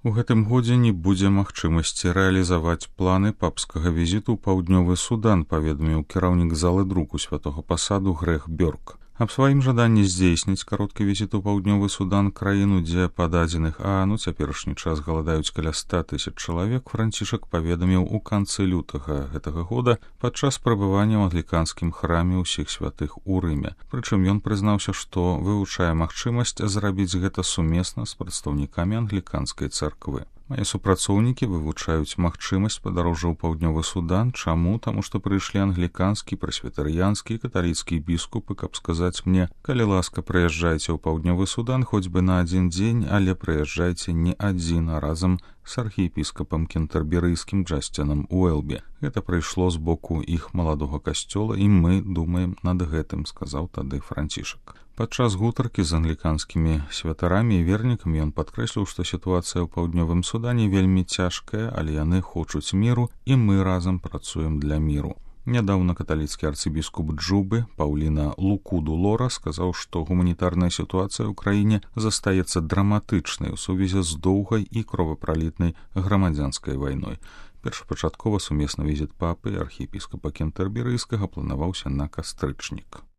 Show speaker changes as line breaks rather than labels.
У гэтым годзе не будзе магчымасці рэалізаваць планы папскага візіту ў паўднёвы Судан, паведаміў кіраўнік залы друку святога пасаду Грэх Бёрк. Аб сваім жаданні здзейсніць кароткі візіт у паўднёвы Судан, краіну, дзе па дадзеных ААН у цяперашні час галадаюць каля 100 000 чалавек, Францішак паведаміў у канцы лютага гэтага года падчас прабывання ў англіканскім храме ўсіх святых у Рыме. Прычым ён прызнаўся, што вывучае магчымасць зрабіць гэта сумесна з прадстаўнікамі англіканскай царквы. Мае супрацоўнікі вывучаюць магчымасць падарожжа ў паўднёвы Судан. Чаму? Таму што прыйшлі англіканскі, прэсвітарыянскі і каталіцкія біскупы, каб сказаць мне: калі ласка, прыязджайце ў паўднёвы Судан хоць бы на адзін дзень, але прыязджайце не адзін, а разам з архіепіскапам кентэрберыйскім Джасцінам Уэлбі. Гэта прыйшло з боку іх маладога касцёла, і мы думаем над гэтым, сказаў тады Францішак. Падчас гутаркі з англіканскімі святарамі і вернікамі ён падкрэсліў, што сітуацыя ў паўднёвым Судане вельмі цяжкая, але яны хочуць міру, і мы разам працуем для міру. Нядаўна каталіцкі арцыбіскуп Джубы Паўліна Лукуду Лора сказаў, што гуманітарная сітуацыя ў краіне застаецца драматычнай у сувязі з доўгай і кровапралітнай грамадзянскай вайной. Першапачаткова сумесны візіт папы і архіепіскапа кентэрберыйскага планаваўся на кастрычнік.